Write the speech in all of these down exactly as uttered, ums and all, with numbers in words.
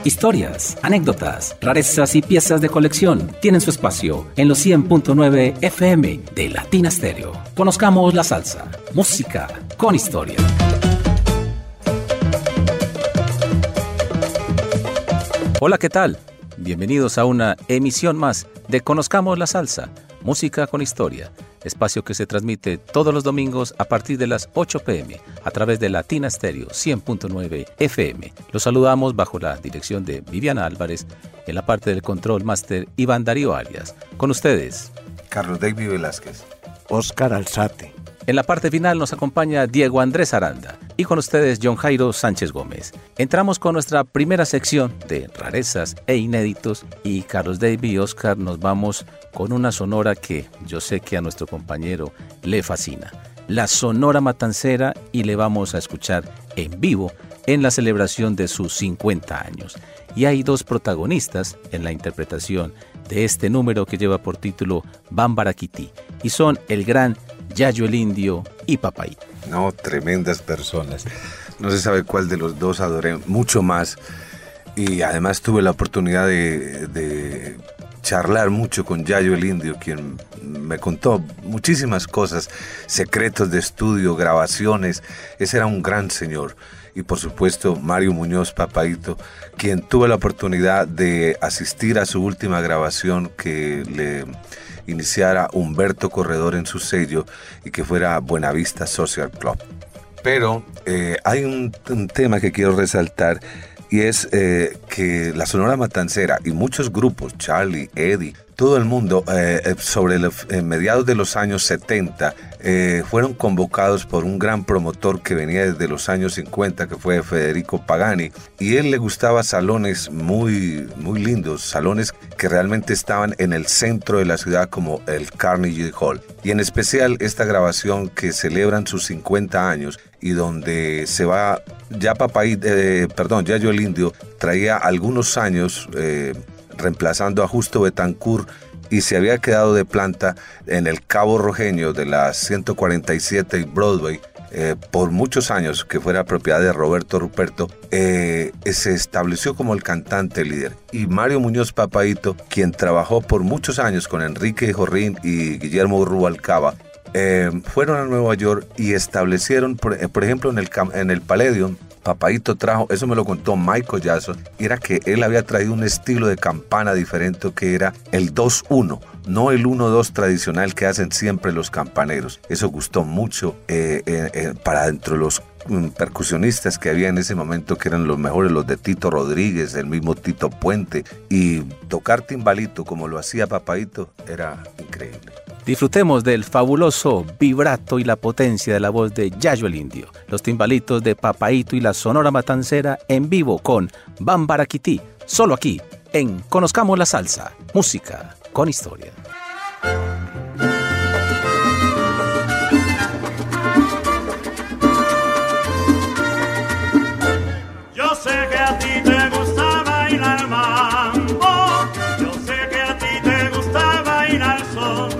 Historias, anécdotas, rarezas y piezas de colección tienen su espacio en los cien punto nueve F M de Latina Stereo. Conozcamos la salsa, música con historia. Hola, ¿qué tal? Bienvenidos a una emisión más de Conozcamos la salsa, música con historia. Espacio que se transmite todos los domingos a partir de las ocho pm a través de Latina Stereo cien punto nueve F M. Los saludamos bajo la dirección de Viviana Álvarez, en la parte del control máster Iván Darío Arias. Con ustedes, Carlos David Velázquez, Oscar Alzate. En la parte final nos acompaña Diego Andrés Aranda y con ustedes John Jairo Sánchez Gómez. Entramos con nuestra primera sección de rarezas e inéditos y Carlos David y Oscar nos vamos con una sonora que yo sé que a nuestro compañero le fascina. La Sonora Matancera, y le vamos a escuchar en vivo en la celebración de sus cincuenta años. Y hay dos protagonistas en la interpretación de este número que lleva por título Bambaraquití y son el gran Yayo el Indio y Papaíto. No, tremendas personas. No se sabe cuál de los dos adoré mucho más. Y además tuve la oportunidad de, de charlar mucho con Yayo el Indio, quien me contó muchísimas cosas, secretos de estudio, grabaciones. Ese era un gran señor. Y por supuesto Mario Muñoz Papaíto, quien tuve la oportunidad de asistir a su última grabación que le iniciara Humberto Corredor en su sello y que fuera Buenavista Social Club. Pero eh, hay un, un tema que quiero resaltar y es eh, que la Sonora Matancera y muchos grupos, Charlie, Eddie, todo el mundo, eh, sobre el, eh, mediados de los años setenta, eh, fueron convocados por un gran promotor que venía desde los años cincuenta, que fue Federico Pagani, y él le gustaba salones muy, muy lindos, salones que realmente estaban en el centro de la ciudad, como el Carnegie Hall. Y en especial esta grabación que celebran sus cincuenta años y donde se va, ya Papaíto, eh, perdón, Yayo el Indio traía algunos años eh, reemplazando a Justo Betancourt y se había quedado de planta en el Cabo Rojeño de la ciento cuarenta y siete y Broadway eh, por muchos años, que fuera propiedad de Roberto Ruperto. eh, se estableció como el cantante líder. Y Mario Muñoz Papaíto, quien trabajó por muchos años con Enrique Jorrín y Guillermo Rubalcaba, eh, fueron a Nueva York y establecieron, por, por ejemplo, en el, en el Palladium. Papaíto trajo, eso me lo contó Michael Jackson, era que él había traído un estilo de campana diferente que era el dos uno, no el uno dos tradicional que hacen siempre los campaneros. Eso gustó mucho eh, eh, eh, para dentro de los um, percusionistas que había en ese momento, que eran los mejores, los de Tito Rodríguez, el mismo Tito Puente, y tocar timbalito como lo hacía Papaíto era increíble. Disfrutemos del fabuloso vibrato y la potencia de la voz de Yayo el Indio, los timbalitos de Papaíto y la Sonora Matancera en vivo con Bambaraquití, solo aquí en Conozcamos la Salsa, música con historia. Yo sé que a ti te gusta bailar mambo, yo sé que a ti te gusta bailar son.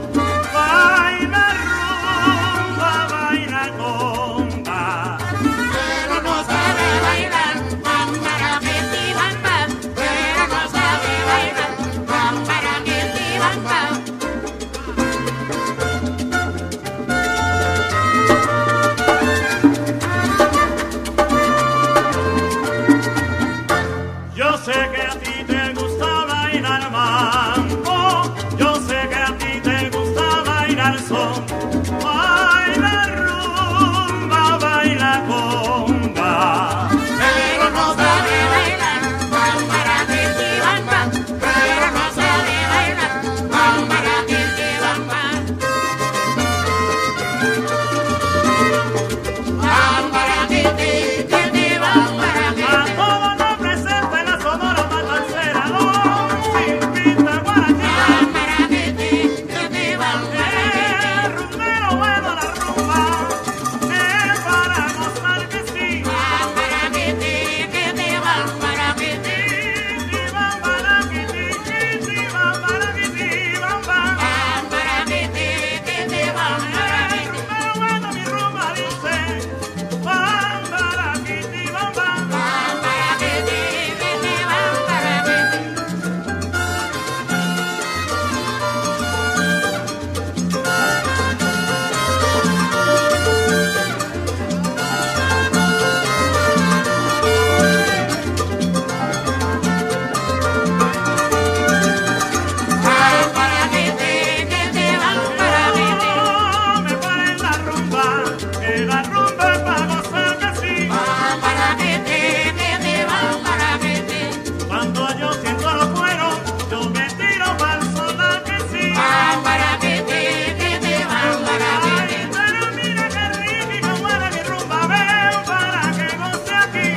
que la rumba es para gozar que sí. Cuando yo siento los cueros, yo me tiro pa'l sonar que sí. Ay, pero mira qué rica y qué buena mi rumba, veo para que goce aquí.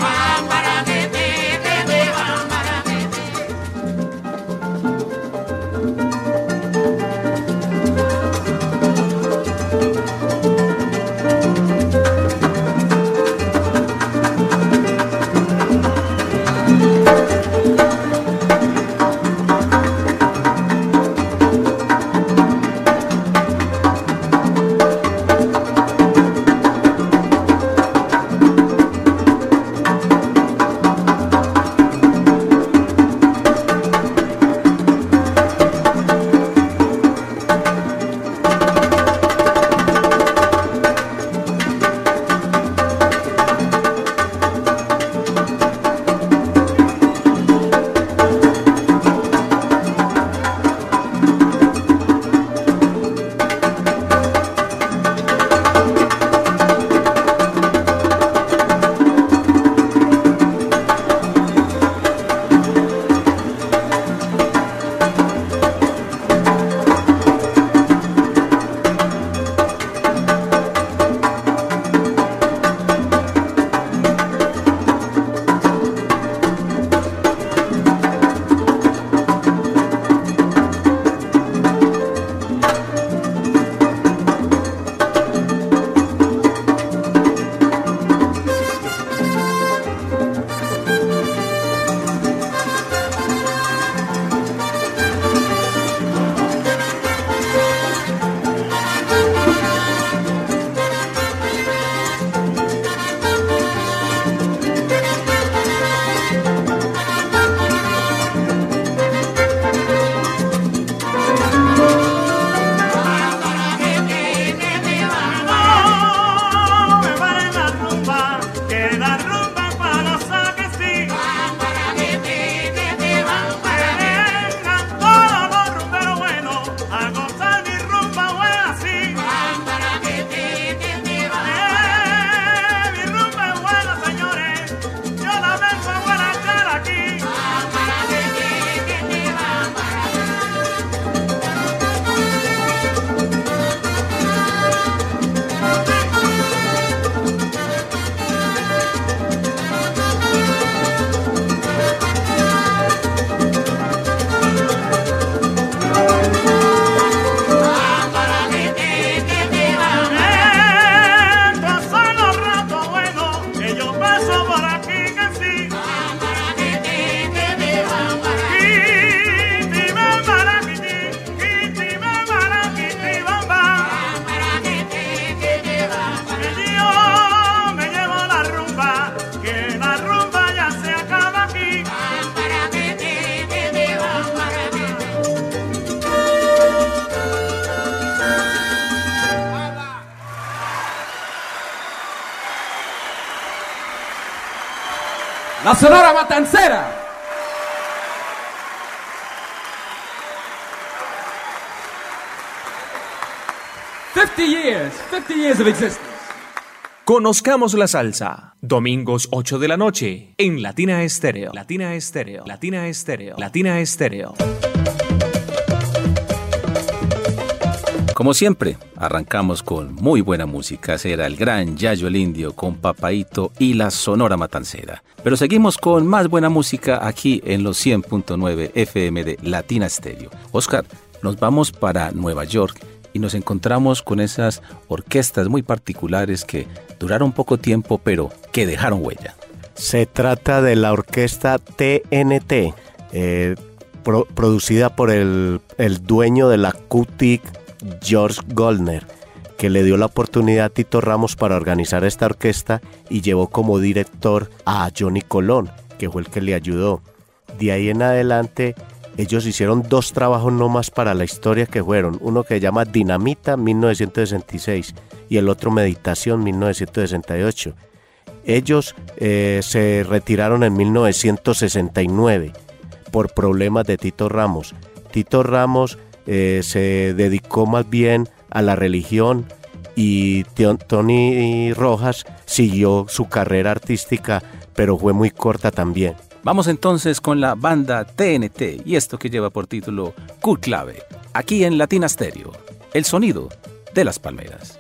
La Sonora Matancera. fifty years, fifty years of existence. Conozcamos la salsa. Domingos ocho de la noche en Latina Estéreo. Latina Estéreo. Latina Estéreo. Latina Estéreo. Como siempre, arrancamos con muy buena música. Será el gran Yayo el Indio con Papaito y la Sonora Matancera. Pero seguimos con más buena música aquí en los cien punto nueve F M de Latina Estéreo. Oscar, nos vamos para Nueva York y nos encontramos con esas orquestas muy particulares que duraron poco tiempo, pero que dejaron huella. Se trata de la orquesta T N T, eh, pro, producida por el, el dueño de la Q T I C, George Goldner, que le dio la oportunidad a Tito Ramos para organizar esta orquesta y llevó como director a Johnny Colón, que fue el que le ayudó. De ahí en adelante, ellos hicieron dos trabajos nomás para la historia que fueron, uno que se llama Dinamita mil novecientos sesenta y seis y el otro Meditación mil novecientos sesenta y ocho. Ellos eh, se retiraron en mil novecientos sesenta y nueve por problemas de Tito Ramos. Tito Ramos eh, se dedicó más bien a la religión y Tony Rojas siguió su carrera artística, pero fue muy corta también. Vamos entonces con la banda T N T y esto que lleva por título Q Clave, aquí en Latina Stereo, el sonido de las palmeras.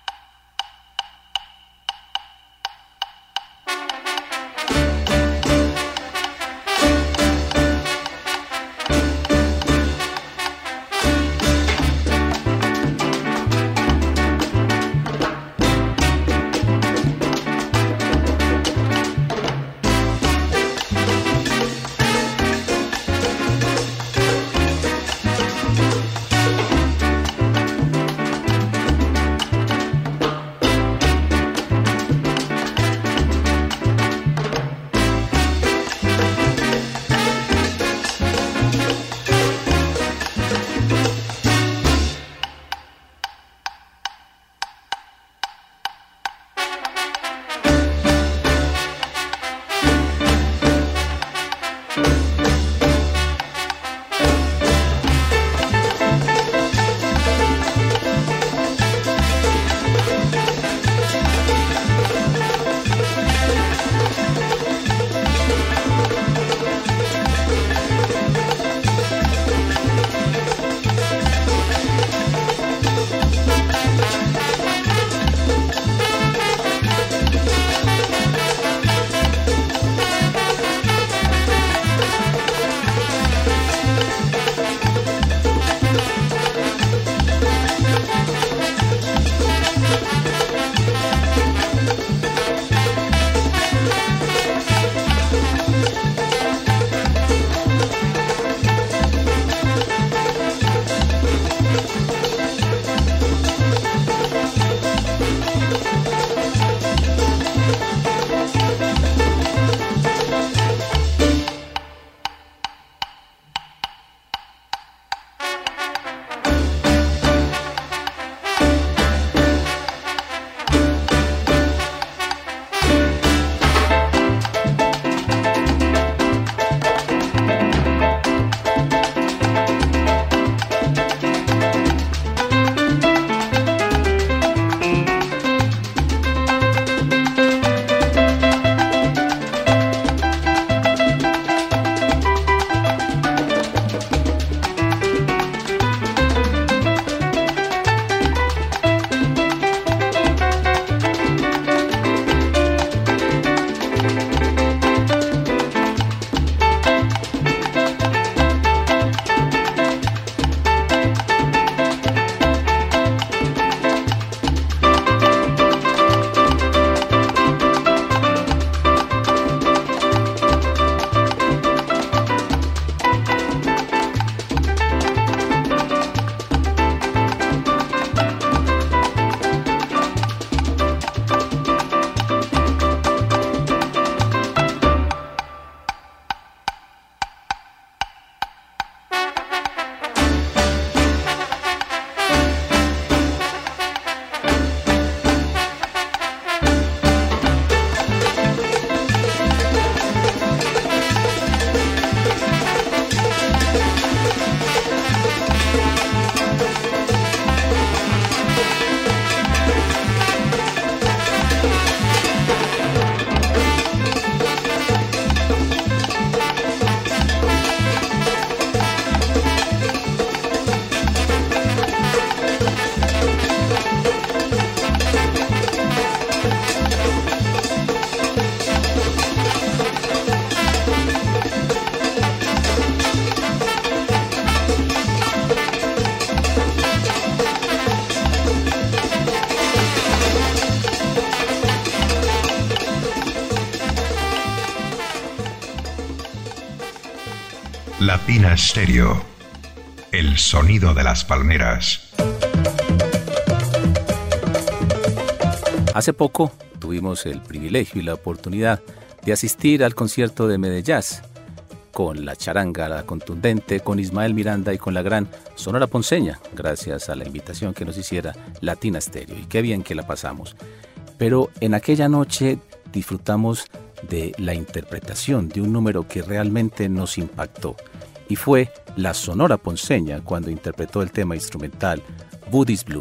Latina Stereo, el sonido de las palmeras. Hace poco tuvimos el privilegio y la oportunidad de asistir al concierto de Medellín con la charanga la contundente, con Ismael Miranda y con la gran Sonora Ponceña, gracias a la invitación que nos hiciera Latina Stereo. Y qué bien que la pasamos. Pero en aquella noche disfrutamos de la interpretación de un número que realmente nos impactó, y fue la Sonora Ponceña cuando interpretó el tema instrumental Buddhist Blue.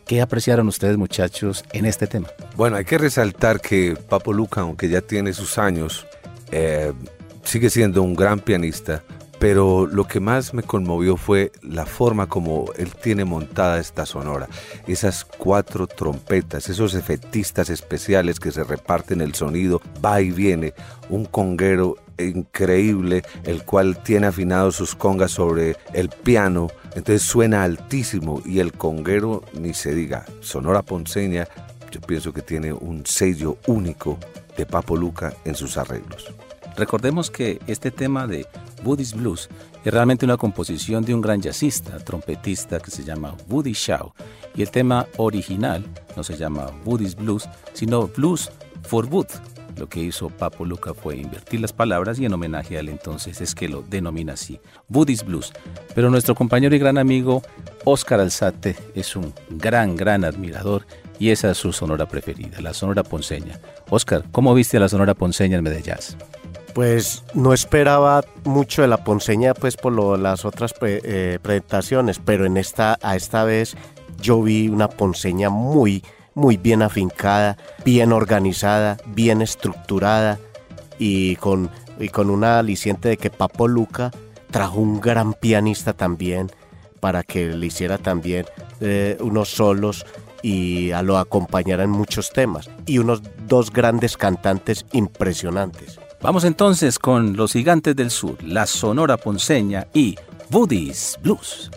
¿Qué apreciaron ustedes, muchachos, en este tema? Bueno, hay que resaltar que Papo Lucca, aunque ya tiene sus años, eh, sigue siendo un gran pianista, pero lo que más me conmovió fue la forma como él tiene montada esta sonora. Esas cuatro trompetas, esos efectistas especiales que se reparten el sonido, va y viene, un conguero increíble, el cual tiene afinados sus congas sobre el piano, entonces suena altísimo, y el conguero ni se diga. Sonora Ponceña, yo pienso que tiene un sello único de Papo Lucca en sus arreglos. Recordemos que este tema de Woody's Blues es realmente una composición de un gran jazzista, trompetista que se llama Woody Shaw, y el tema original no se llama Woody's Blues, sino Blues for Wood. Lo que hizo Papo Lucca fue invertir las palabras y en homenaje a él entonces es que lo denomina así, Woody's Blues. Pero nuestro compañero y gran amigo Óscar Alzate es un gran, gran admirador y esa es su sonora preferida, la Sonora Ponceña. Óscar, ¿cómo viste a la Sonora Ponceña en Medellín? Pues no esperaba mucho de la Ponceña pues por lo, las otras pre, eh, presentaciones, pero en esta, a esta vez yo vi una Ponceña muy, muy bien afincada, bien organizada, bien estructurada y con, y con una aliciente de que Papo Lucca trajo un gran pianista también para que le hiciera también eh, unos solos y a lo acompañara en muchos temas y unos dos grandes cantantes impresionantes. Vamos entonces con Los Gigantes del Sur, la Sonora Ponceña y Woody's Blues.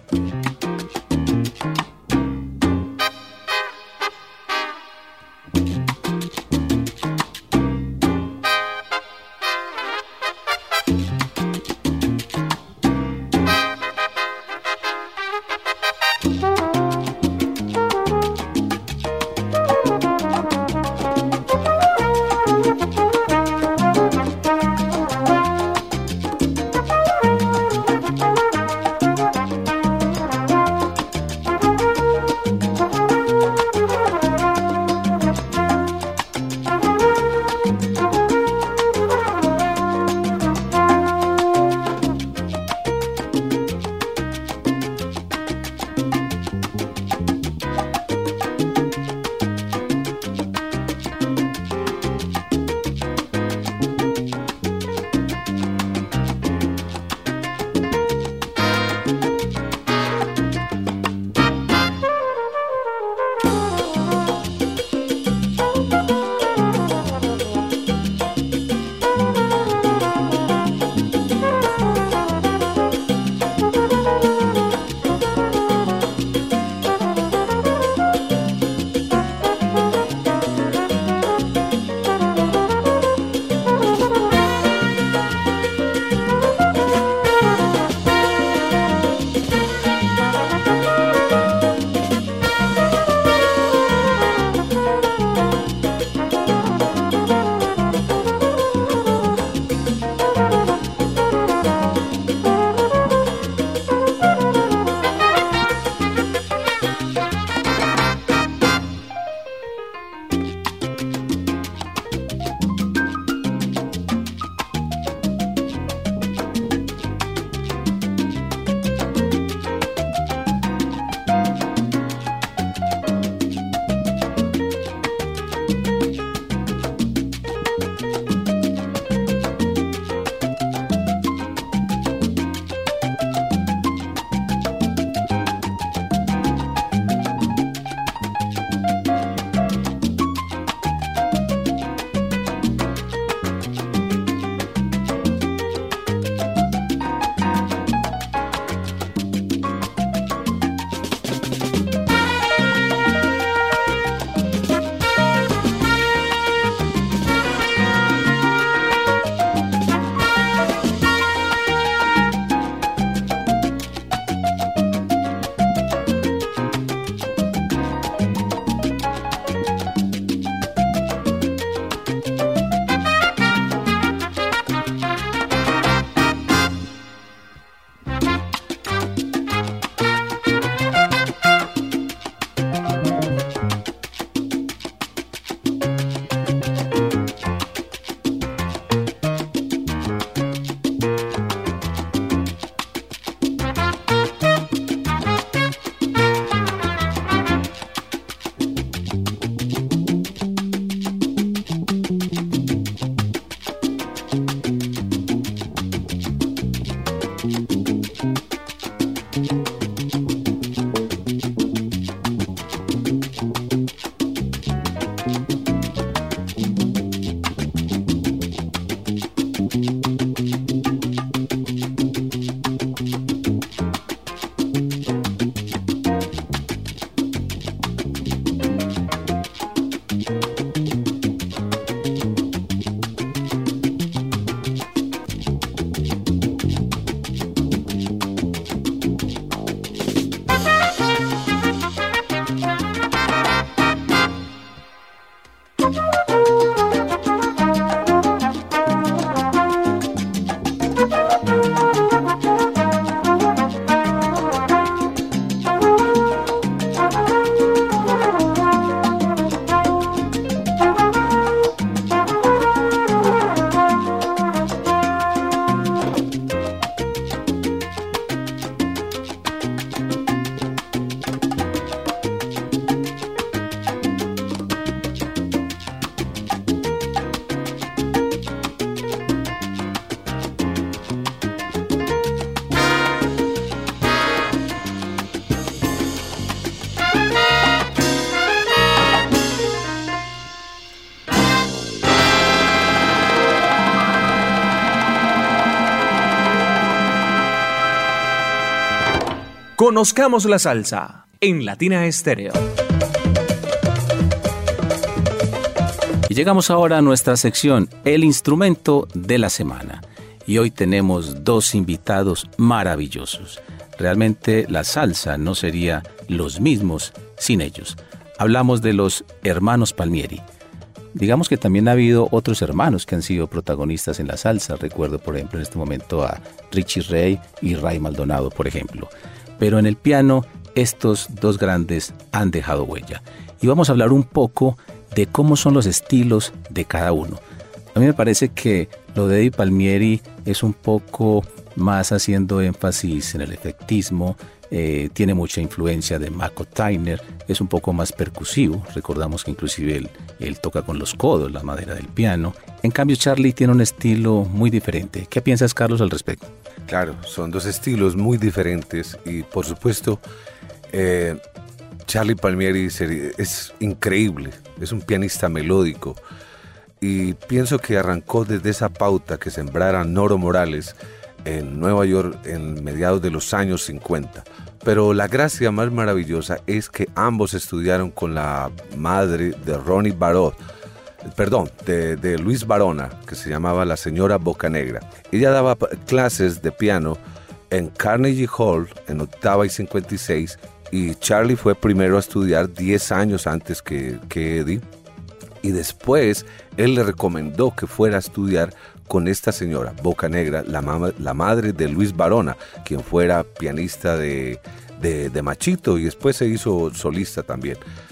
Conozcamos la salsa en Latina Estéreo. Y llegamos ahora a nuestra sección, el instrumento de la semana. Y hoy tenemos dos invitados maravillosos. Realmente la salsa no sería los mismos sin ellos. Hablamos de los hermanos Palmieri. Digamos que también ha habido otros hermanos que han sido protagonistas en la salsa. Recuerdo, por ejemplo, en este momento a Richie Ray y Ray Maldonado, por ejemplo. Pero en el piano, estos dos grandes han dejado huella. Y vamos a hablar un poco de cómo son los estilos de cada uno. A mí me parece que lo de Eddie Palmieri es un poco más haciendo énfasis en el efectismo, eh, tiene mucha influencia de Mako Tyner, es un poco más percusivo. Recordamos que inclusive él, él toca con los codos la madera del piano. En cambio, Charlie tiene un estilo muy diferente. ¿Qué piensas, Carlos, al respecto? Claro, son dos estilos muy diferentes y por supuesto eh, Charlie Palmieri es increíble, es un pianista melódico y pienso que arrancó desde esa pauta que sembrara Noro Morales en Nueva York en mediados de los años cincuenta. Pero la gracia más maravillosa es que ambos estudiaron con la madre de Ronnie Baró, perdón, de, de Luis Barona, que se llamaba la señora Bocanegra. Ella daba clases de piano en Carnegie Hall en octava y cincuenta y seis y Charlie fue primero a estudiar diez años antes que, que Eddie y después él le recomendó que fuera a estudiar con esta señora Bocanegra, la, mama, la madre de Luis Barona, quien fuera pianista de, de, de Machito y después se hizo solista también.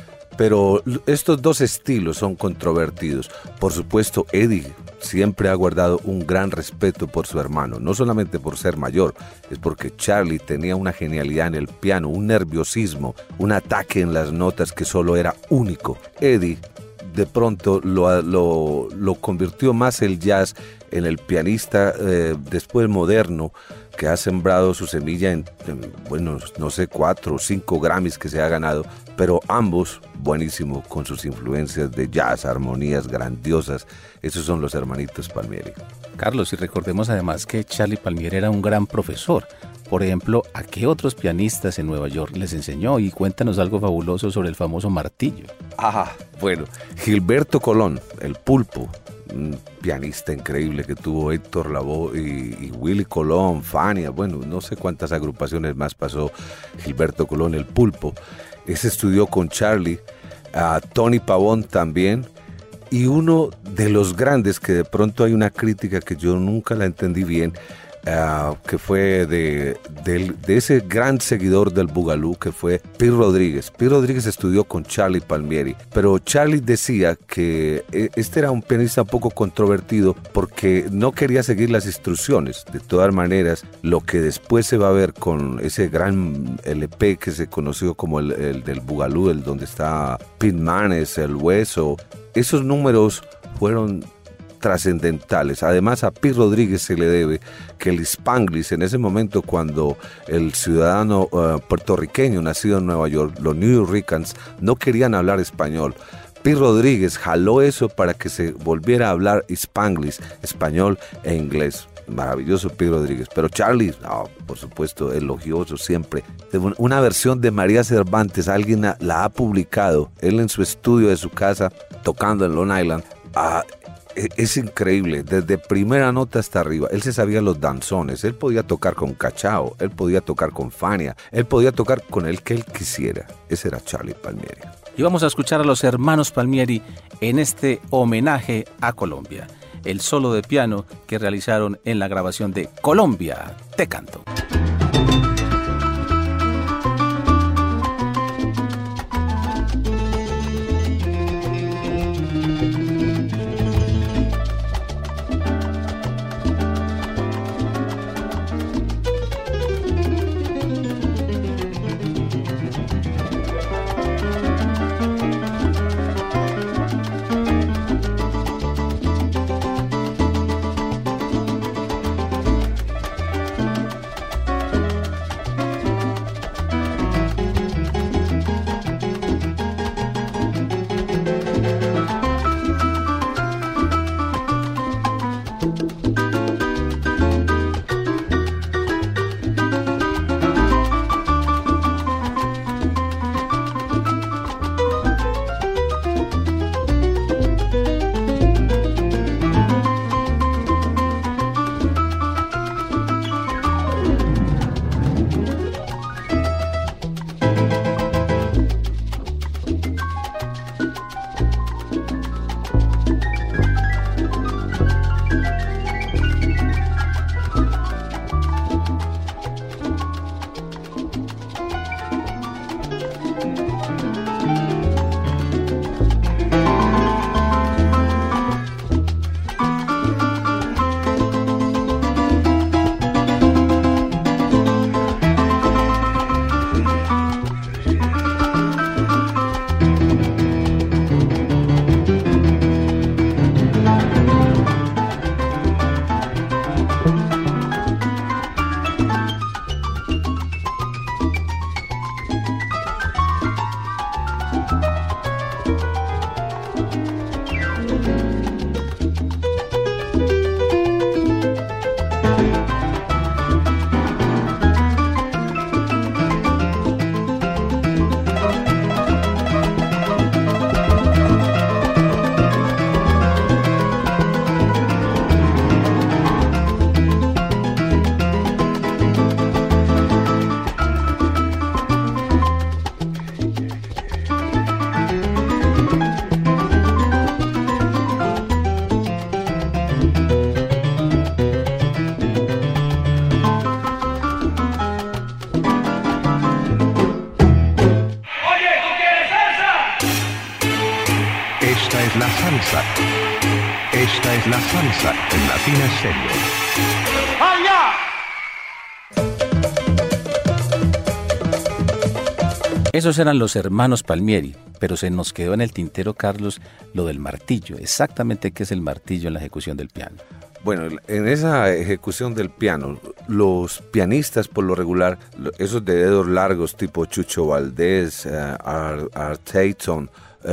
Pero estos dos estilos son controvertidos. Por supuesto, Eddie siempre ha guardado un gran respeto por su hermano, no solamente por ser mayor, es porque Charlie tenía una genialidad en el piano, un nerviosismo, un ataque en las notas que solo era único. Eddie de pronto lo, lo, lo convirtió más el jazz en el pianista eh, después moderno, que ha sembrado su semilla en, en, bueno, no sé, cuatro o cinco Grammys que se ha ganado, pero ambos buenísimos con sus influencias de jazz, armonías grandiosas. Esos son los hermanitos Palmieri. Carlos, y recordemos además que Charlie Palmieri era un gran profesor. Por ejemplo, ¿a qué otros pianistas en Nueva York les enseñó? Y cuéntanos algo fabuloso sobre el famoso martillo. Ah, bueno, Gilberto Colón, el Pulpo, un pianista increíble que tuvo Héctor Lavoe y, y Willy Colón, Fania, bueno, no sé cuántas agrupaciones más pasó Gilberto Colón, el Pulpo. Ese estudió con Charlie, a Tony Pavón también, y uno de los grandes que de pronto hay una crítica que yo nunca la entendí bien, Uh, que fue de, de, de ese gran seguidor del Boogaloo, que fue Pete Rodríguez. Pete Rodríguez estudió con Charlie Palmieri, pero Charlie decía que este era un pianista un poco controvertido porque no quería seguir las instrucciones. De todas maneras, lo que después se va a ver con ese gran L P que se conoció como el, el del Boogaloo, el donde está Pete Manes, El Hueso, esos números fueron trascendentales. Además, a Pete Rodríguez se le debe que el Spanglish, en ese momento cuando el ciudadano uh, puertorriqueño nacido en Nueva York, los New Yorkers, no querían hablar español. Pete Rodríguez jaló eso para que se volviera a hablar Spanglish, español e inglés. Maravilloso Pete Rodríguez. Pero Charlie, no, por supuesto, elogioso siempre. Una versión de María Cervantes, alguien la ha publicado, él en su estudio de su casa, tocando en Long Island. Ah, es increíble, desde primera nota hasta arriba. Él se sabía los danzones, él podía tocar con Cachao, él podía tocar con Fania, él podía tocar con el que él quisiera. Ese era Charlie Palmieri. y vamos a escuchar a los hermanos Palmieri en este homenaje a Colombia, el solo de piano que realizaron en la grabación de Colombia, te canto. salsa. Esta es la salsa en Latina Estéreo. Esos eran los hermanos Palmieri, pero se nos quedó en el tintero, Carlos, lo del martillo. Exactamente qué es el martillo en la ejecución del piano. Bueno, en esa ejecución del piano, los pianistas por lo regular, esos de dedos largos tipo Chucho Valdés, uh, Art, Art Tatum,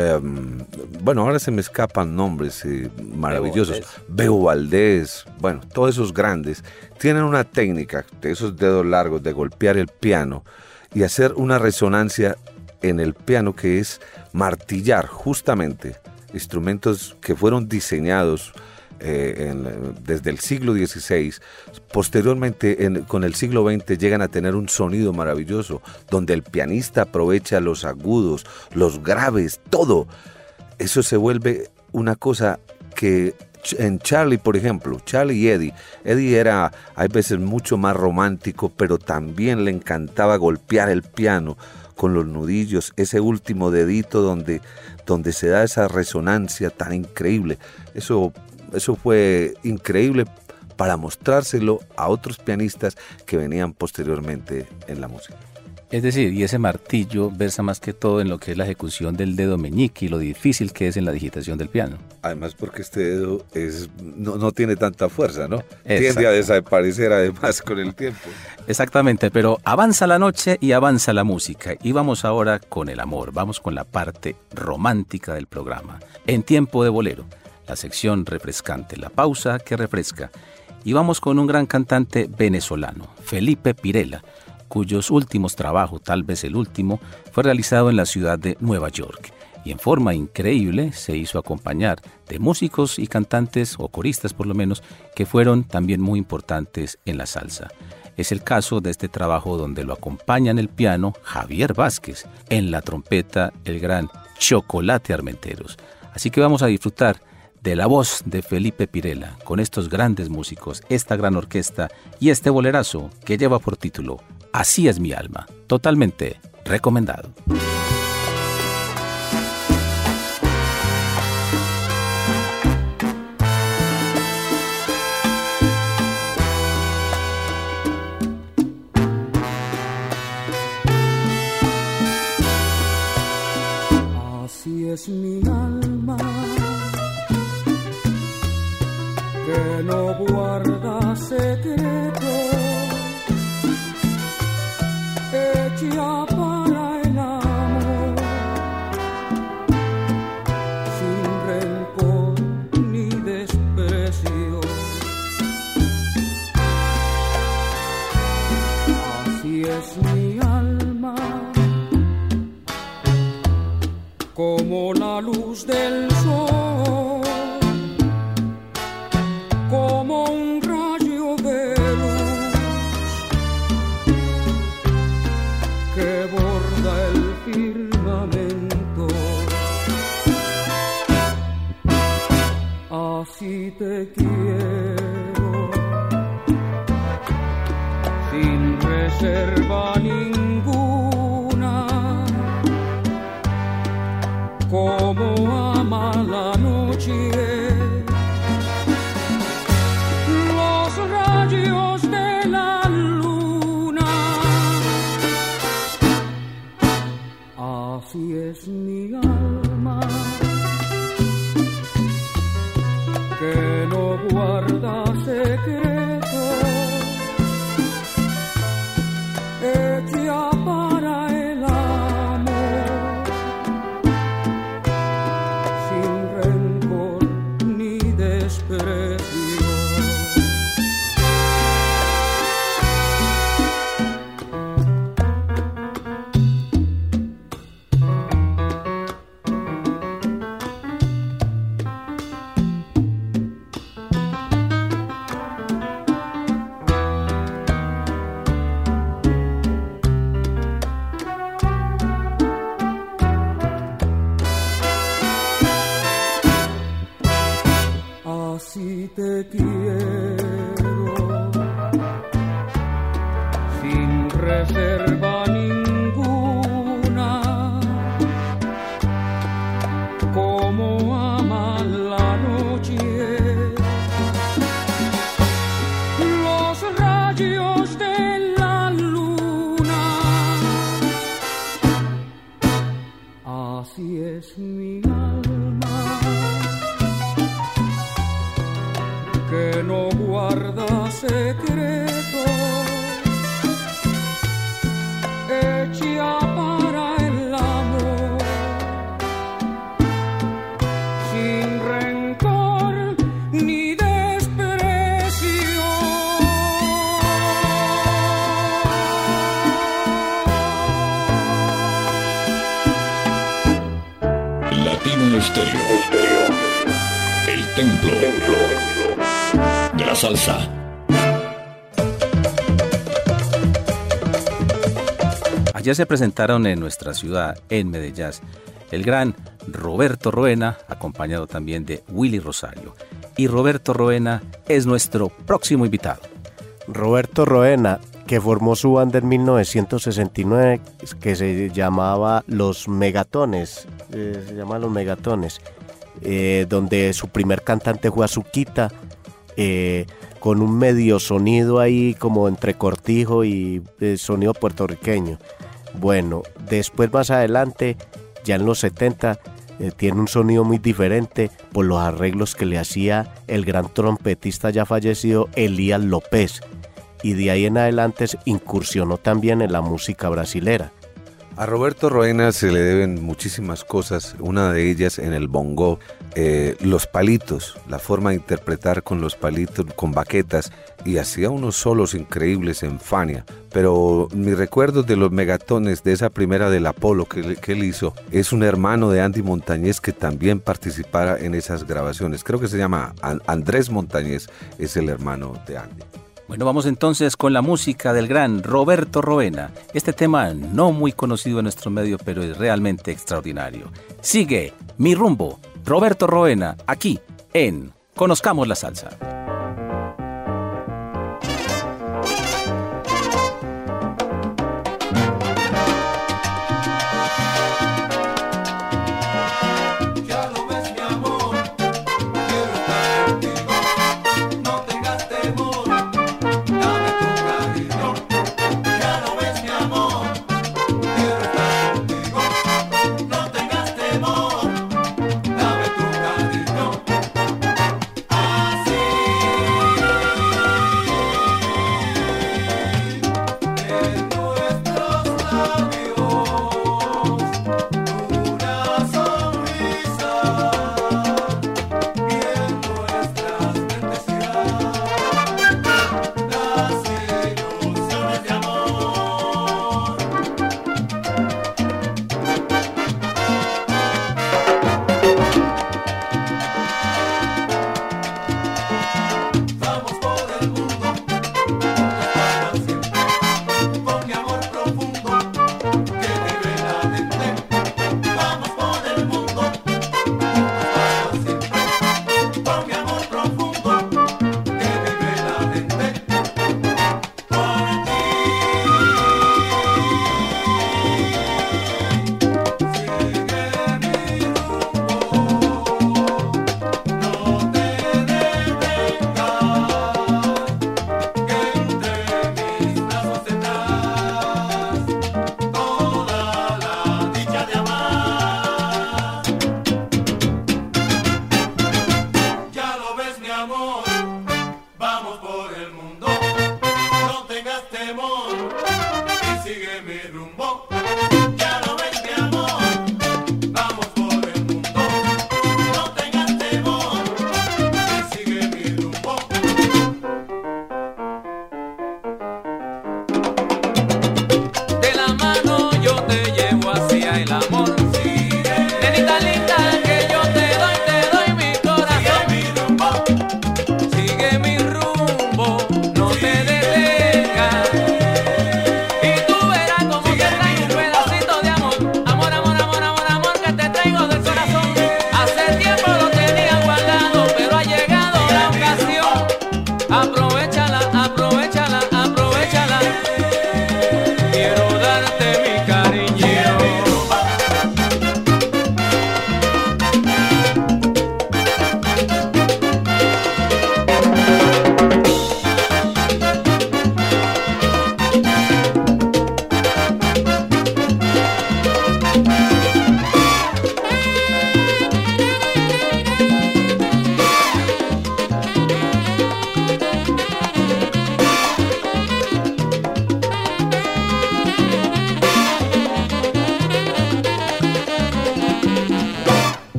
um, bueno, ahora se me escapan nombres eh, maravillosos, Bebo Valdés, bueno, todos esos grandes, tienen una técnica de esos dedos largos de golpear el piano y hacer una resonancia en el piano que es martillar justamente instrumentos que fueron diseñados Eh, en, desde el siglo dieciséis, posteriormente en, con el siglo veinte llegan a tener un sonido maravilloso, donde el pianista aprovecha los agudos, los graves, todo. Eso se vuelve una cosa que en Charlie, por ejemplo, Charlie y Eddie, Eddie era hay veces mucho más romántico, pero también le encantaba golpear el piano con los nudillos, ese último dedito donde, donde se da esa resonancia tan increíble. Eso Eso fue increíble para mostrárselo a otros pianistas que venían posteriormente en la música. Es decir, y ese martillo versa más que todo en lo que es la ejecución del dedo meñique y lo difícil que es en la digitación del piano. Además porque este dedo es, no, no tiene tanta fuerza, ¿no? Exacto. Tiende a desaparecer además con el tiempo. Exactamente, pero avanza la noche y avanza la música. Y vamos ahora con el amor, vamos con la parte romántica del programa. En tiempo de bolero. La sección refrescante, la pausa que refresca. Y vamos con un gran cantante venezolano, Felipe Pirela, cuyos últimos trabajos, tal vez el último, fue realizado en la ciudad de Nueva York. Y en forma increíble se hizo acompañar de músicos y cantantes, o coristas por lo menos, que fueron también muy importantes en la salsa. Es el caso de este trabajo donde lo acompaña en el piano Javier Vázquez, en la trompeta el gran Chocolate Armenteros. Así que vamos a disfrutar de la voz de Felipe Pirela con estos grandes músicos, esta gran orquesta y este bolerazo que lleva por título Así es mi alma. Totalmente recomendado. Así es mi alma, que no guarda secreto, hecha para el amor, sin rencor ni desprecio. Así es mi alma, como la luz del sol, como un rayo de luz que borda el firmamento. Así te quiero, sin reserva ninguna, como ama la noche los rayos de la luna. Así es mi alma, que no guarda secreto, hecha para el amor, sin rencor ni desprecio. Así te quiero, sin reserva ninguna, como ama la noche los rayos de la luna. Así es mi alma, que no guarda secretos, hecha para el amor, sin rencor ni desprecio. Latino Estéreo, el templo de la salsa. Allá se presentaron en nuestra ciudad, en Medellín, el gran Roberto Roena, acompañado también de Willy Rosario. Y Roberto Roena es nuestro próximo invitado. Roberto Roena, que formó su banda en mil novecientos sesenta y nueve, que se llamaba Los Megatones, eh, se llama Los Megatones, eh, donde su primer cantante fue Azuquita, eh, con un medio sonido ahí como entre cortijo y eh, sonido puertorriqueño. Bueno, después más adelante, ya en los setenta, eh, tiene un sonido muy diferente por los arreglos que le hacía el gran trompetista ya fallecido Elías López, y de ahí en adelante incursionó también en la música brasilera. A Roberto Roena se le deben muchísimas cosas, una de ellas en el bongo, eh, los palitos, la forma de interpretar con los palitos, con baquetas, y hacía unos solos increíbles en Fania. Pero mis recuerdos de los Megatones, de esa primera del Apolo que, que él hizo, es un hermano de Andy Montañez que también participara en esas grabaciones. Creo que se llama Andrés Montañez, es el hermano de Andy. Bueno, vamos entonces con la música del gran Roberto Roena. Este tema no muy conocido en nuestro medio, pero es realmente extraordinario. Sigue Mi Rumbo, Roberto Roena, aquí en Conozcamos la Salsa. Así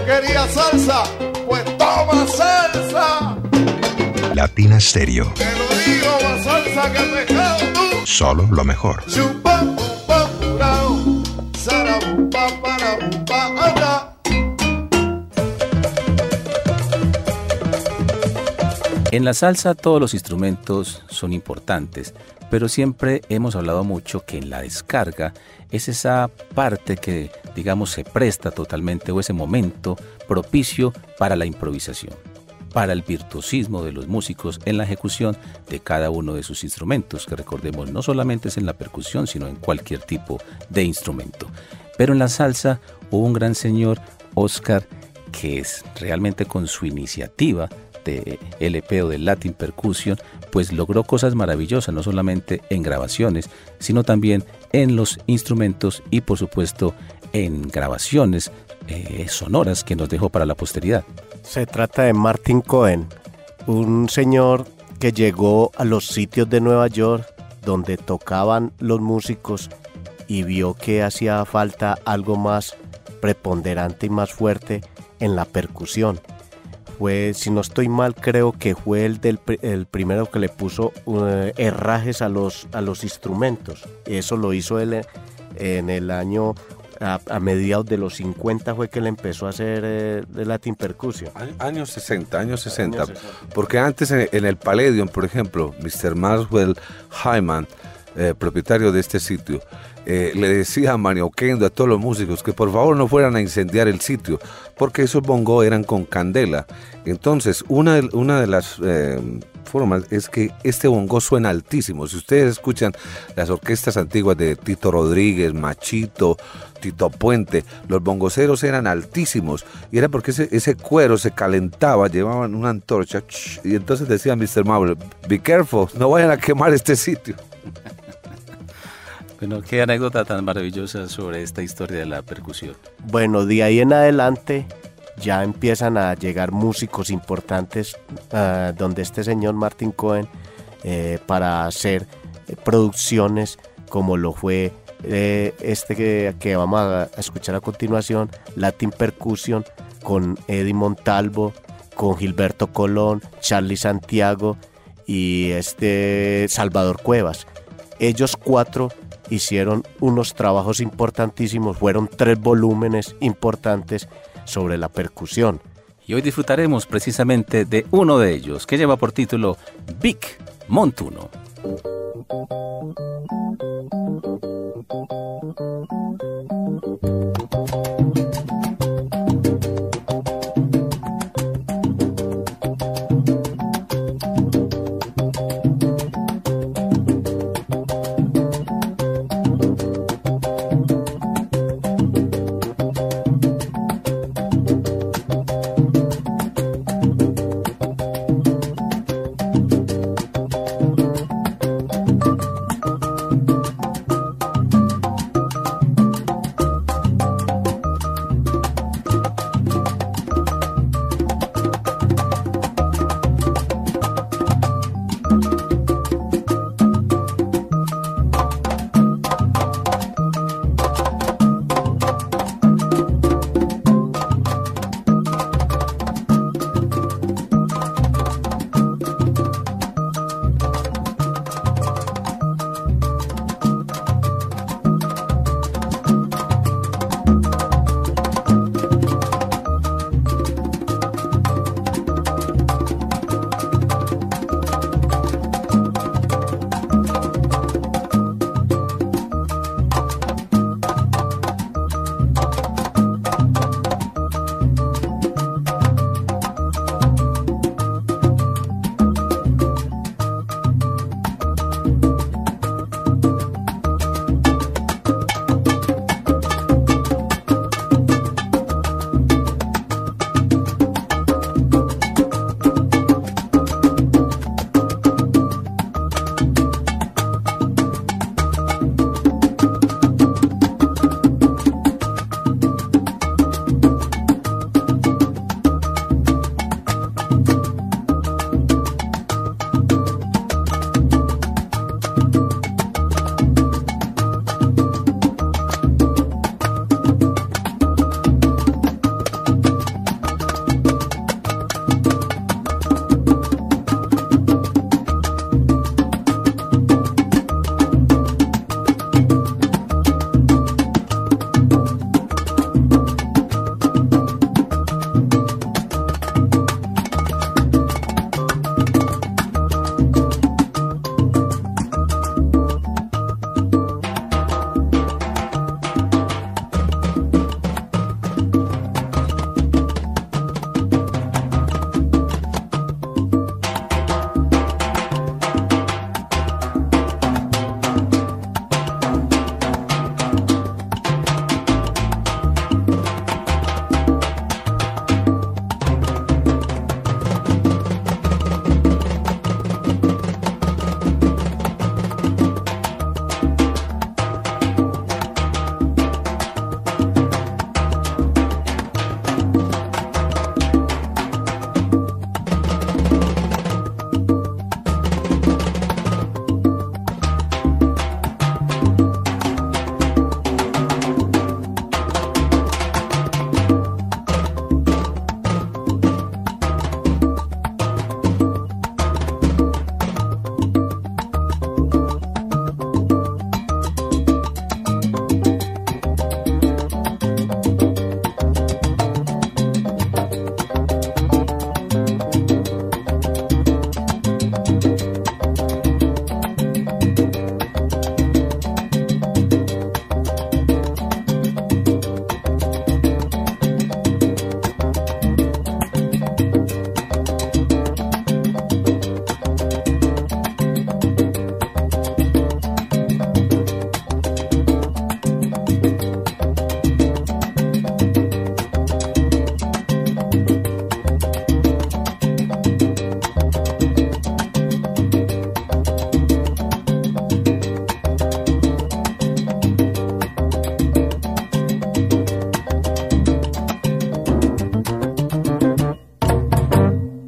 quería salsa, pues toma salsa. Latina Stereo. Te lo digo, más salsa que pescado tú. Solo lo mejor. Chupa, pupa, purao, sarabupa, parabupa, anda. En la salsa todos los instrumentos son importantes, pero siempre hemos hablado mucho que en la descarga es esa parte que, digamos, se presta totalmente, o ese momento propicio para la improvisación, para el virtuosismo de los músicos en la ejecución de cada uno de sus instrumentos, que recordemos no solamente es en la percusión, sino en cualquier tipo de instrumento. Pero en la salsa hubo un gran señor, Oscar, que es realmente con su iniciativa de L P o de Latin Percussion, pues logró cosas maravillosas, no solamente en grabaciones, sino también en los instrumentos y por supuesto en grabaciones eh, sonoras que nos dejó para la posteridad. Se trata de Martin Cohen, un señor que llegó a los sitios de Nueva York donde tocaban los músicos y vio que hacía falta algo más preponderante y más fuerte en la percusión. Fue, si no estoy mal, creo que fue el, del, el primero que le puso uh, herrajes a los, a los instrumentos. Eso lo hizo él en el año, a, a mediados de los cincuenta fue que él empezó a hacer eh, Latin Percussion. Años sesenta, años sesenta. Años sesenta. Porque antes en, en el Palladium, por ejemplo, mister Maxwell Hyman, eh, propietario de este sitio, Eh, le decía a Manioquendo, a todos los músicos, que por favor no fueran a incendiar el sitio, porque esos bongos eran con candela. Entonces, una de, una de las eh, formas es que este bongo suena altísimo. Si ustedes escuchan las orquestas antiguas de Tito Rodríguez, Machito, Tito Puente, los bongoceros eran altísimos, y era porque ese, ese cuero se calentaba, llevaban una antorcha, y entonces decía mister Mauer, be careful, no vayan a quemar este sitio. Bueno, qué anécdota tan maravillosa sobre esta historia de la percusión. Bueno, de ahí en adelante ya empiezan a llegar músicos importantes uh, donde este señor Martin Cohen eh, para hacer eh, producciones como lo fue eh, este que, que vamos a escuchar a continuación, Latin Percussion, con Eddie Montalvo, con Gilberto Colón, Charlie Santiago y este Salvador Cuevas. Ellos cuatro hicieron unos trabajos importantísimos, fueron tres volúmenes importantes sobre la percusión. Y hoy disfrutaremos precisamente de uno de ellos, que lleva por título Vic Montuno.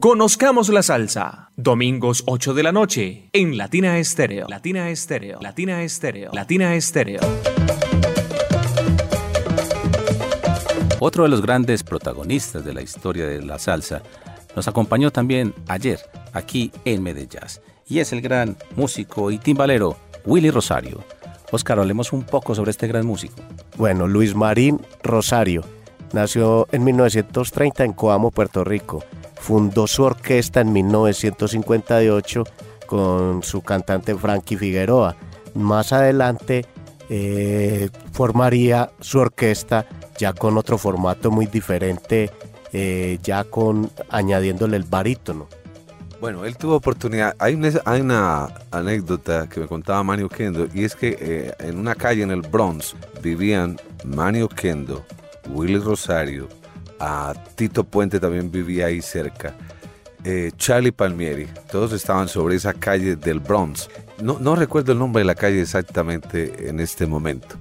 Conozcamos la salsa. Domingos ocho de la noche en Latina Estéreo. Latina Estéreo. Latina Estéreo. Latina Estéreo. Otro de los grandes protagonistas de la historia de la salsa nos acompañó también ayer aquí en Medellín y es el gran músico y timbalero Willy Rosario. Óscar, hablemos un poco sobre este gran músico. Bueno, Luis Marín Rosario nació en mil novecientos treinta en Coamo, Puerto Rico. Fundó su orquesta en mil novecientos cincuenta y ocho con su cantante Frankie Figueroa. Más adelante eh, formaría su orquesta ya con otro formato muy diferente, eh, ya con añadiéndole el barítono. Bueno, él tuvo oportunidad. Hay una, hay una anécdota que me contaba Manny Oquendo, y es que eh, en una calle en el Bronx vivían Manny Oquendo, Willy Rosario, a Tito Puente también vivía ahí cerca, eh, Charlie Palmieri. Todos estaban sobre esa calle del Bronx. No, no recuerdo el nombre de la calle exactamente en este momento,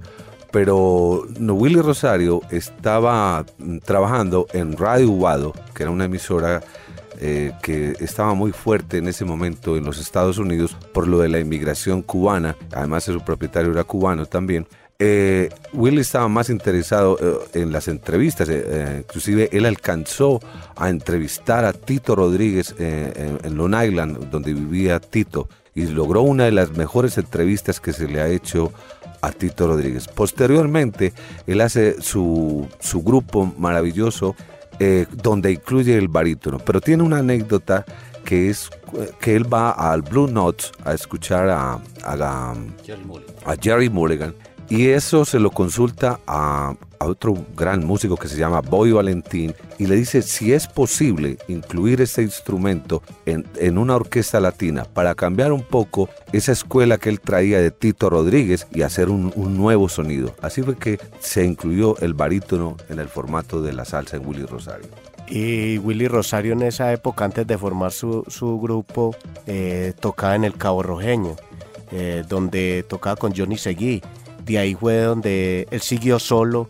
pero no, Willy Rosario estaba mm, trabajando en Radio Ubago, que era una emisora eh, que estaba muy fuerte en ese momento en los Estados Unidos por lo de la inmigración cubana. Además, su propietario era cubano también. Eh, Willy estaba más interesado eh, en las entrevistas, eh, eh, inclusive él alcanzó a entrevistar a Tito Rodríguez eh, en, en Long Island, donde vivía Tito, y logró una de las mejores entrevistas que se le ha hecho a Tito Rodríguez. Posteriormente, él hace su, su grupo maravilloso, eh, donde incluye el barítono, pero tiene una anécdota que es eh, que él va al Blue Notes a escuchar a, a, a, Jerry Mulligan. a Jerry Mulligan. Y eso se lo consulta a, a otro gran músico que se llama Bobby Valentín y le dice si es posible incluir este instrumento en, en una orquesta latina para cambiar un poco esa escuela que él traía de Tito Rodríguez y hacer un, un nuevo sonido. Así fue que se incluyó el barítono en el formato de la salsa en Willy Rosario. Y Willy Rosario en esa época, antes de formar su, su grupo, eh, tocaba en el Cabo Rojeño, eh, donde tocaba con Johnny Seguí. De ahí fue donde él siguió solo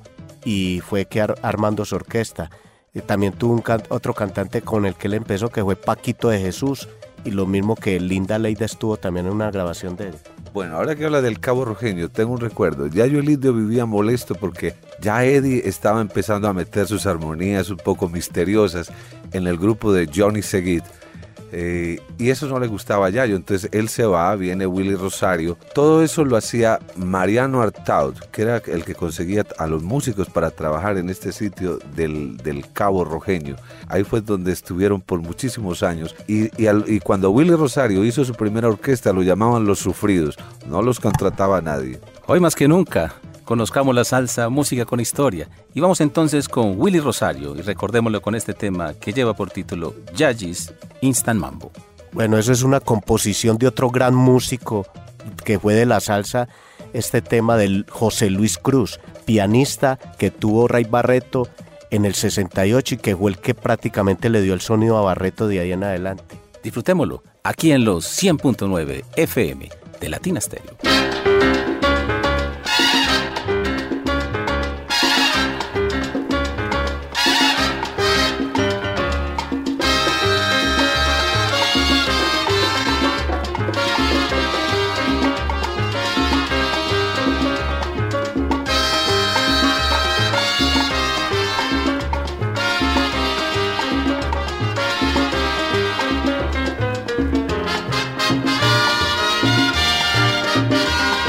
y fue que ar- armando su orquesta. Eh, también tuvo un can- otro cantante con el que él empezó, que fue Paquito de Jesús, y lo mismo que Linda Leida estuvo también en una grabación de él. Bueno, ahora que habla del Cabo Rojeño, tengo un recuerdo. Ya yo el indio vivía molesto porque ya Eddie estaba empezando a meter sus armonías un poco misteriosas en el grupo de Johnny Seguí. Eh, y eso no le gustaba a Yayo, entonces él se va, viene Willy Rosario. Todo eso lo hacía Mariano Artaud, que era el que conseguía a los músicos para trabajar en este sitio del, del Cabo Rojeño. Ahí fue donde estuvieron por muchísimos años y, y, al, y cuando Willy Rosario hizo su primera orquesta lo llamaban Los Sufridos, no los contrataba nadie. Hoy más que nunca conozcamos la salsa, música con historia. Y vamos entonces con Willy Rosario y recordémoslo con este tema que lleva por título Yaji's Instant Mambo. Bueno, eso es una composición de otro gran músico que fue de la salsa, este tema del José Luis Cruz, pianista que tuvo Ray Barreto en el sesenta y ocho y que fue el que prácticamente le dio el sonido a Barreto de ahí en adelante. Disfrutémoslo aquí en los cien punto nueve F M de Latina Stereo. Thank you.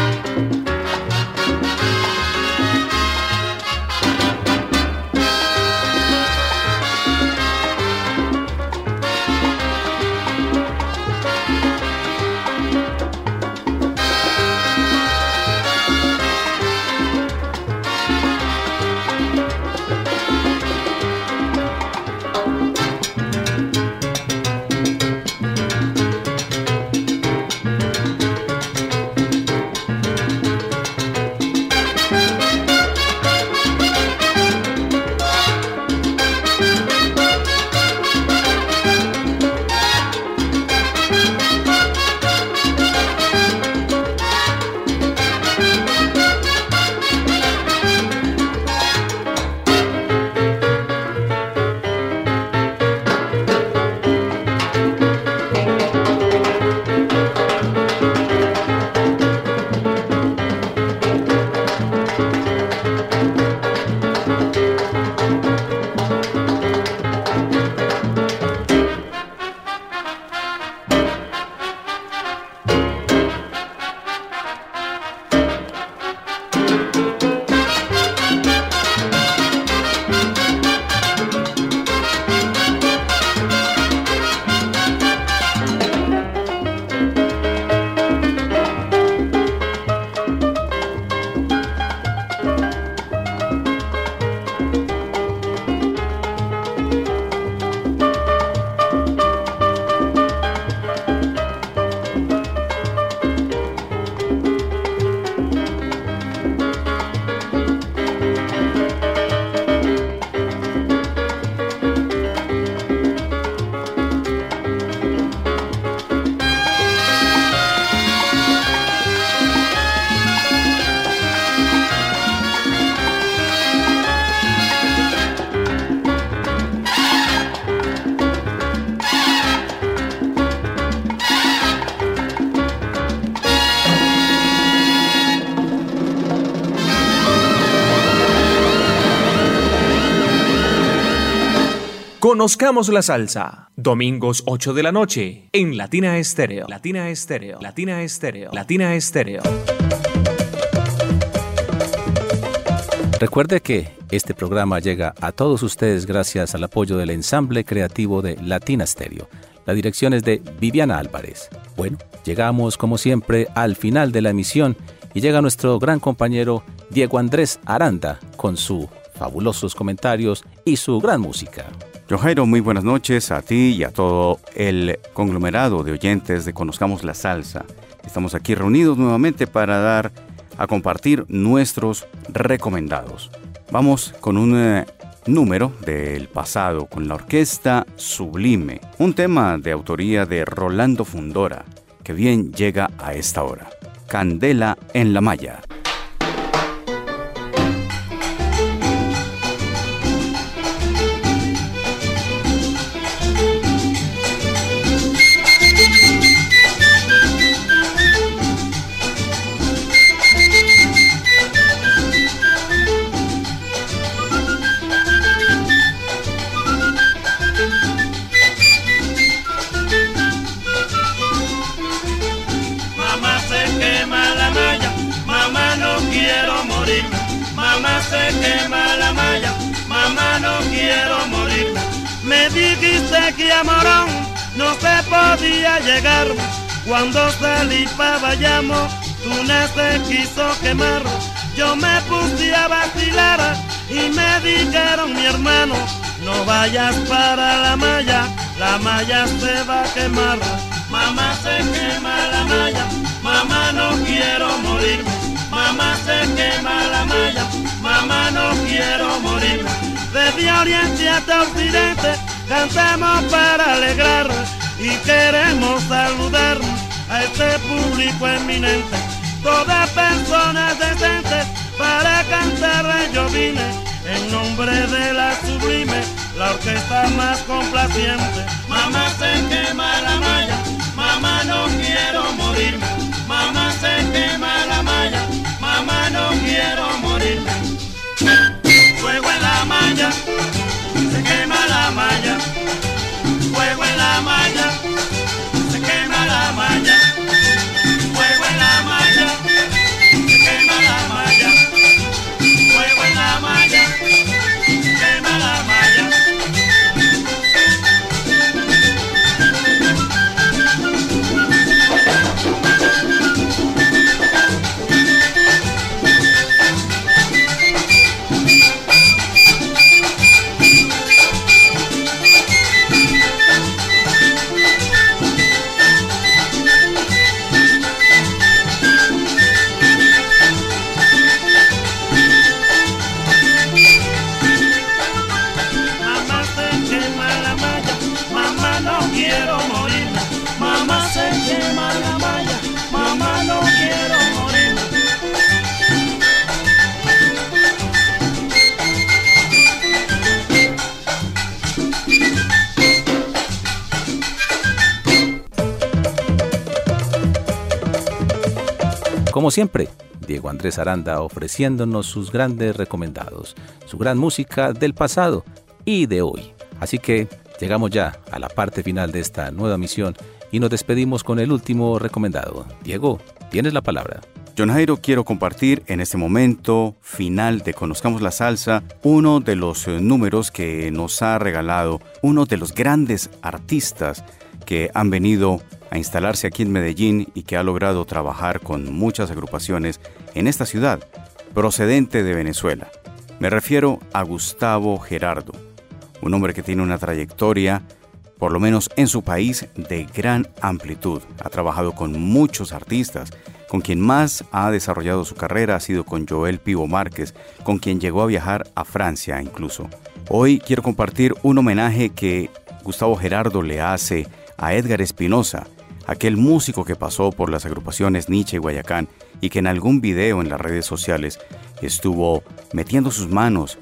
Conozcamos la salsa. Domingos ocho de la noche en Latina Estéreo. Latina Estéreo. Latina Estéreo. Latina Estéreo. Recuerde que este programa llega a todos ustedes gracias al apoyo del ensamble creativo de Latina Estéreo. La dirección es de Viviana Álvarez. Bueno, llegamos como siempre al final de la emisión y llega nuestro gran compañero Diego Andrés Aranda con sus fabulosos comentarios y su gran música. John Jairo, muy buenas noches a ti y a todo el conglomerado de oyentes de Conozcamos la Salsa. Estamos aquí reunidos nuevamente para dar a compartir nuestros recomendados. Vamos con un eh, número del pasado con la orquesta Sublime, un tema de autoría de Rolando Fundora, que bien llega a esta hora. Candela en la Maya. Mamá, se quema la malla, mamá, no quiero morir. Me dijiste que a Morón no se podía llegar. Cuando salí pa' Bayamo, Tuna se quiso quemar. Yo me puse a vacilar y me dijeron, mi hermano, no vayas para la malla, la malla se va a quemar. Mamá, se quema la malla, mamá, no quiero morir. Mamá, se quema la malla, mamá, no quiero morir. Desde oriente hasta occidente cantamos para alegrar y queremos saludar a este público eminente. Todas personas decentes para cantar yo vine en nombre de la Sublime, la orquesta más complaciente. Mamá, se quema la malla, mamá, no quiero morir. Mamá, se quema la malla, mamá, no quiero morir. Fuego en la malla, se quema la malla. Fuego en la malla, se quema la malla. Fuego en la malla, se quema la malla. Fuego en la malla, se quema la malla. Como siempre, Diego Andrés Aranda ofreciéndonos sus grandes recomendados, su gran música del pasado y de hoy. Así que llegamos ya a la parte final de esta nueva misión y nos despedimos con el último recomendado. Diego, tienes la palabra. John Jairo, quiero compartir en este momento final de Conozcamos la Salsa uno de los eh, números que nos ha regalado uno de los grandes artistas que han venido a instalarse aquí en Medellín y que ha logrado trabajar con muchas agrupaciones en esta ciudad, procedente de Venezuela. Me refiero a Gustavo Gerardo, un hombre que tiene una trayectoria, por lo menos en su país, de gran amplitud. Ha trabajado con muchos artistas. Con quien más ha desarrollado su carrera ha sido con Joel Pivo Márquez, con quien llegó a viajar a Francia incluso. Hoy quiero compartir un homenaje que Gustavo Gerardo le hace a Edgar Espinosa, aquel músico que pasó por las agrupaciones Nietzsche y Guayacán y que en algún video en las redes sociales estuvo metiendo sus manos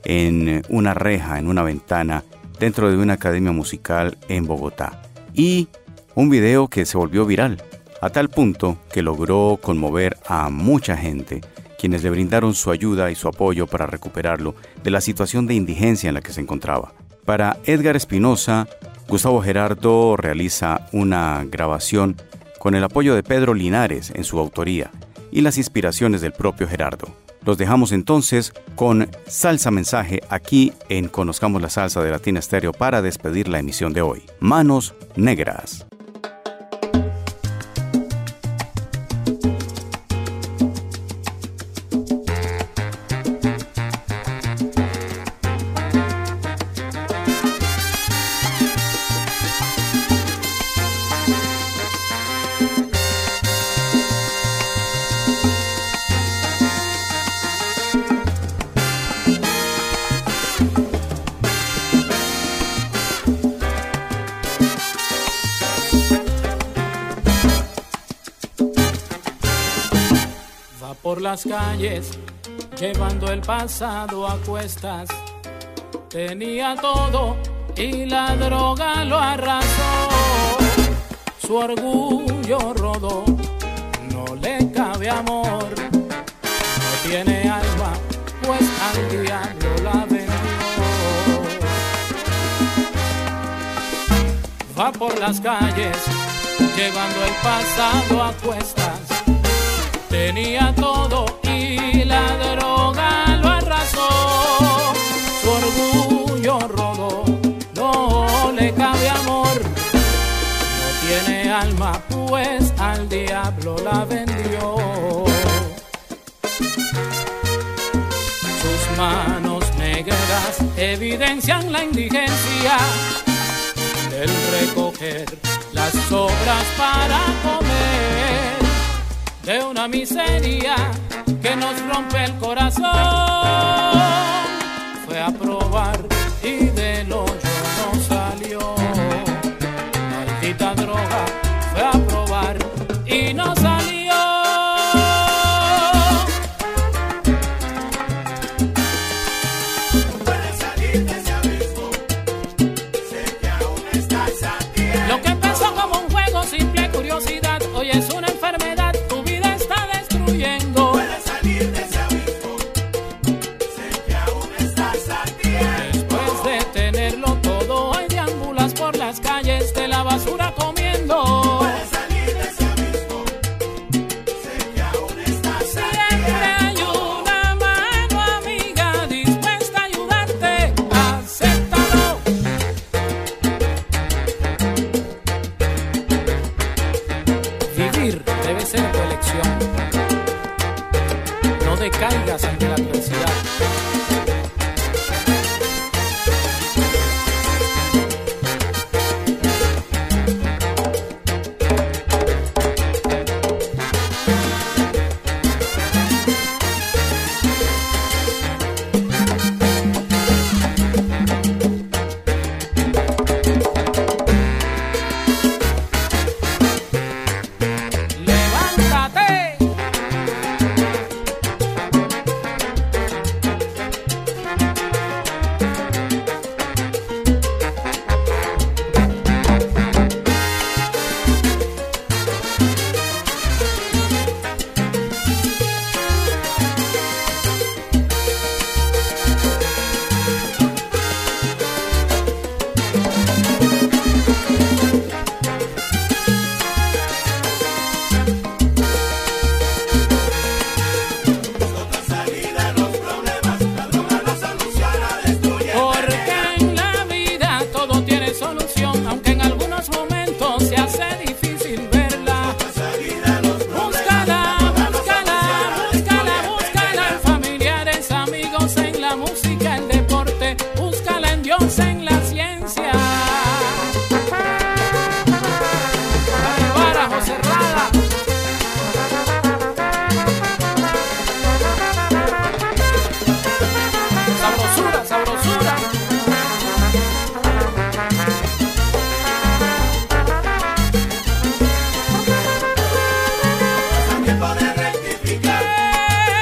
en una reja, en una ventana, dentro de una academia musical en Bogotá. Y un video que se volvió viral, a tal punto que logró conmover a mucha gente, quienes le brindaron su ayuda y su apoyo para recuperarlo de la situación de indigencia en la que se encontraba. Para Edgar Espinosa, Gustavo Gerardo realiza una grabación con el apoyo de Pedro Linares en su autoría y las inspiraciones del propio Gerardo. Los dejamos entonces con Salsa Mensaje aquí en Conozcamos la Salsa de Latina Estéreo para despedir la emisión de hoy. Manos Negras. Por las calles, llevando el pasado a cuestas, tenía todo y la droga lo arrasó. Su orgullo rodó, no le cabe amor, no tiene alma, pues al diablo la vendió. Va por las calles, llevando el pasado a cuestas, tenía todo y la droga lo arrasó. Su orgullo rodó, no le cabe amor, no tiene alma, pues al diablo la vendió. Sus manos negras evidencian la indigencia del recoger las sobras para comer, de una miseria que nos rompe el corazón. Fue a probar y del hoyo no salió. Maldita droga, fue a probar y no salió. Puedes salir de ese abismo, sé que aún estás a tiempo. Lo que empezó como un juego, simple curiosidad, hoy es una enfermedad. Puedes salir de ese abismo, sé que aún estás a tiempo. Después de tenerlo todo, hoy deambulas por las calles de la basura comiendo. Puedes salir de ese abismo, sé que aún estás a tiempo. Siempre hay una mano amiga dispuesta a ayudarte, acéptalo. Vivir debe ser tu elección. No decaigas ante la adversidad.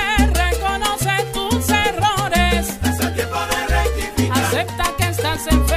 Reconoce tus errores, acepta que estás enfermo.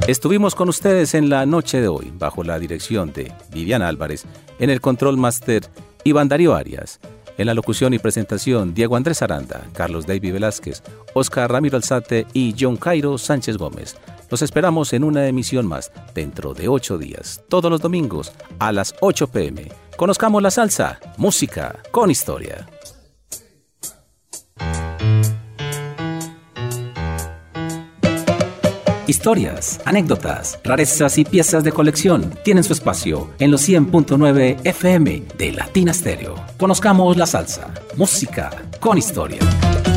Estuvimos con ustedes en la noche de hoy, bajo la dirección de Viviana Álvarez, en el Control Master Iván Darío Arias, en la locución y presentación Diego Andrés Aranda, Carlos David Velázquez, Oscar Ramiro Alzate y John Jairo Sánchez Gómez. Los esperamos en una emisión más dentro de ocho días, todos los domingos a las ocho p m Conozcamos la salsa, música con historia. Historias, anécdotas, rarezas y piezas de colección tienen su espacio en los cien punto nueve F M de Latina Stereo. Conozcamos la salsa, música con historia.